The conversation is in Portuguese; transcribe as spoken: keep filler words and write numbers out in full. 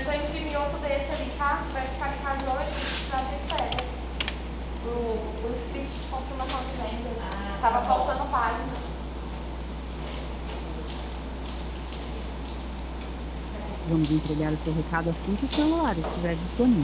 Mas eu imprimi outro desse ali, tá? Vai ficar em casa hoje, já ter férias. O, o script de confirmação de vendas. Ah, Tava tá faltando página. Vamos entregar o seu recado assim que o celular estiver disponível.